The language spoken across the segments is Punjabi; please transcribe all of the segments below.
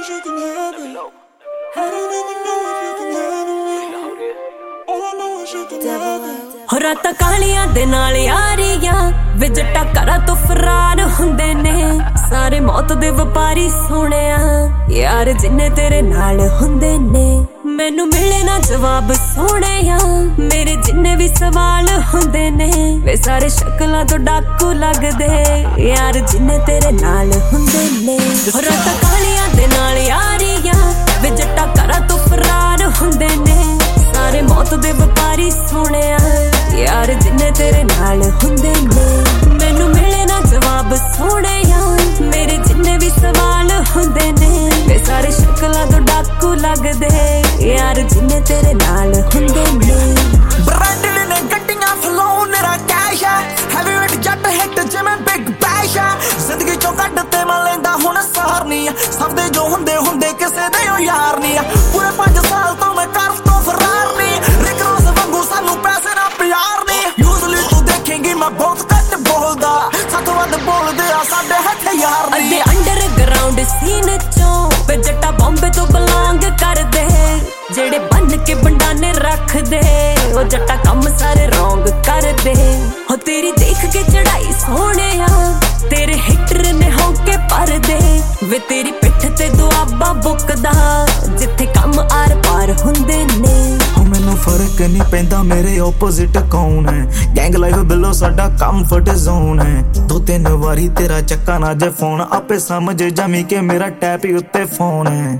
if you can have it. I don't even know if you can handle it. All I know is you can have it. ਹੋ ਰਾਤਾਂ ਕਾਲੀਆਂ ਦੇ ਨਾਲ ਯਾਰੀਆਂ ਵੇ ਜੱਟਾ ਘਰਾਂ ਤੋਂ ਫਰਾਰ ਹੁੰਦੇ ਨੇ ਸਾਰੇ ਮੌਤ ਦੇ ਵਪਾਰੀ ਸੋਹਣਿਆ ਯਾਰ ਜਿੰਨੇ ਤੇਰੇ ਨਾਲ ਹੁੰਦੇ ਨੇ ਮੈਨੂੰ ਮਿਲੇ ਨਾ ਜਵਾਬ ਸੋਹਣਿਆ ਮੇਰੇ ਜਿੰਨੇ ਵੀ ਸਵਾਲ ਹੁੰਦੇ ਨੇ ਵੇ ਸਾਰੇ ਸ਼ਕਲਾਂ ਤੋਂ ਡਾਕੂ ਲੱਗਦੇ ਯਾਰ ਜਿੰਨੇ ਤੇਰੇ ਨਾਲ ਹੁੰਦੇ ਨੇ ਹੋ ਰਾਤਾਂ ਕਾਲੀਆਂ ਦੇ ਨਾਲ ਯਾਰੀਆਂ ਵੇ ਜੱਟਾ ਘਰਾਂ ਤੋਂ ਫਰਾਰ ਹੁੰਦੇ ਨੇ ਸਾਰੇ ਮੌਤ ਦੇ ਵਪਾਰੀ ਸੋਹਣਿਆ ਯਾਰ ਜਿੰਨੇ ਤੇਰੇ ਨਾਲ ਹੁੰਦੇ ਨੇ ਮੈਨੂੰ ਮਿਲੇ ਨਾ ਜਵਾਬ ਸੋਹਣਿਆ ਮੇਰੇ ਜਿੰਨੇ ਵੀ ਸਵਾਲ ਹੁੰਦੇ ਨੇ ਵੇ ਸਾਰੇ ਸ਼ਕਲਾਂ ਤੋਂ ਡਾਕੂ ਲੱਗਦੇ ਯਾਰ ਜਿੰਨੇ ਤੇਰੇ ਨਾਲ ਹੁੰਦੇ ਨੇ ਬ੍ਰਾਂਡਡ ਨੇ ਗੱਡੀਆਂ ਫਲੋ ਮੇਰਾ ਕੈਸ਼ ਹੈ ਹੈਵੀਵੇਟ ਜੱਟ ਹਿੱਟ ਜਿਵੇਂ ਬਿਗ ਬੈਸ਼ ਹੈ ਜ਼ਿੰਦਗੀ ਚੋਂ ਕੱਢ ਤੇ ਮੈਂ ਲੈਂਦਾ ਹੁਣ ਸਹਾਰਨੀ ਆ ਸਭ ਦੇ ਜੋ ਹੁੰਦੇ ਹੁੰਦੇ ਕਿਸੇ ਦੇ ਉਹ ਯਾਰ ਨਹੀਂ ਆ ਪੂਰੇ 5 ਸਾਲ ਤੋਂ ਮੈਂ ਕਰ ਤੋਂ ਫਰਾਰ ਨਹੀਂ ਰਿਕਰੋਸ ਵਾਂਗੂ ਸਾਨੂੰ ਪੈਸੇ ਨਾ ਪਿਆਰ ਨਹੀਂ ਯੂਜ਼ਲੀ ਤੂੰ ਦੇਖੇਂਗੀ ਮੈਂ ਬਹੁਤ ਘੱਟ ਬੋਲਦਾ ਸਾਥੋਂ ਵੱਧ ਬੋਲਦੇ ਆ ਸਾਡੇ ਹੱਥ ਯਾਰ ਨਹੀਂ ਅੱਧੇ ਅੰਡਰਗਰਾਉਂਡ ਸੀਨ ਚੋਂ ਵੇ ਜੱਟਾ ਬੰਬੇ ਤੋਂ ਬਲੌਂਗ ਕਰਦੇ ਜਿਹੜੇ ਬੰਨ ਕੇ ਬੰਡਾਨੇ ਰੱਖਦੇ ਉਹ ਜੱਟਾ ਕੰਮ ਸਾਰੇ ਰੌਂਗ ਕਰਦੇ ਹੋ ਤੇਰੀ ਦੇਖ ਕੇ ਚੜਾਈ ਸੋਹਣਿਆ ਤੇਰੇ ਹਿੱਟਰ ਨੇ ਹੋ ਕੇ ਪਰਦੇ ਵੇ ਤੇਰੀ ਪਿੱਠ ਤੇ ਦੁਆਬਾ ਬੁੱਕਦਾ ਜਿੱਥੇ ਕੰਮ ਆਰ ਪਾਰ ਹੁੰਦੇ ਨੇ ਮੈਨੂੰ ਫਰਕ ਨਹੀਂ ਪੈਂਦਾ ਮੇਰੇ ਆਪੋਜ਼ਿਟ ਕੌਣ ਹੈ ਗੈਂਗ ਲਾਈਫ ਬਿਲੋ ਸਾਡਾ ਕੰਫਰਟ ਜ਼ੋਨ ਹੈ 2-3 ਵਾਰੀ ਤੇਰਾ ਚੱਕਾ ਨਾ ਜੇ ਫੋਨ ਆਪੇ ਸਮਝ ਜਾਵੀਂ ਕਿ ਮੇਰਾ ਟੈਪ ਹੀ ਉੱਤੇ ਫੋਨ ਹੈ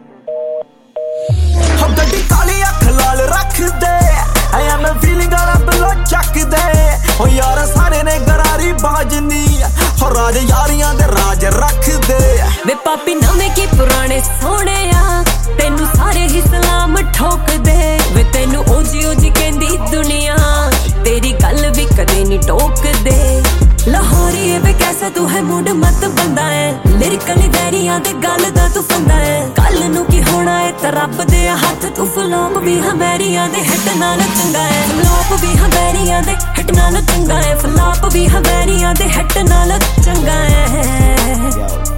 ਹੋ ਗੱਡੀ ਕਾਲੀ ਅੱਖ ਲਾਲ ਰੱਖਦੇ ਆਈ ਐਮ ਫੀਲਿੰਗ ਆਲਾ ਬਿਲੋ ਚੱਕਦੇ ਹੋ ਯਾਰ ਸਾਰੇ ਨੇ ਗਰਾਰੀ ਬਾਜਨੀ ਹੋ ਰਾਜ ਯਾਰੀਆਂ ਦੇ ਰਾਜ ਰੱਖਦੇ ਵੇ ਪਾਪੀ ਨਵੇਂ ਕੀ ਪੁਰਾਣੇ ਸੋਹਣਿਆ ਤੈਨੂੰ ਸਾਰੇ ਹੀ ਸਲਾਮ ਠੋਕਦੇ ਵੇ ਤੈਨੂੰ ਓਜੀ ਕਹਿੰਦੀ ਦੁਨੀਆ ਤੇਰੀ ਗੱਲ ਵੀ ਕਦੇ ਨਹੀਂ ਟੋਕਦੇ ਲਾਹੌਰੀਏ ਵੇ ਕੈਸਾ ਤੂੰ ਹੈ ਮੂਡ ਮਤ ਬੰਦਾ ਹੈ ਲਿਰਿਕਲ ਗੈਰੀਆਂ ਦੇ ਗੱਲ ਦਾ ਤੂੰ ਫੰਦਾ ਹੈ ਕੱਲ ਨੂੰ ਕੀ ਹੋਣਾ ਹੈ ਤਾਂ ਰੱਬ ਦੇ ਹੱਥ ਤੂੰ ਫਲੋਪ ਵੀ ਹਮੈਰੀਆਂ ਦੇ ਹਿੱਟ ਨਾਲ ਚੰਗਾ ਹੈ ਫਲੋਪ ਵੀ ਹਮੈਰੀਆਂ ਦੇ ਹਿੱਟ ਨਾਲ ਚੰਗਾ ਹੈ ਫਲੋਪ ਵੀ ਹਮੈਰੀਆਂ ਦੇ ਹਿੱਟ ਨਾਲ ਚੰਗਾ ਹੈ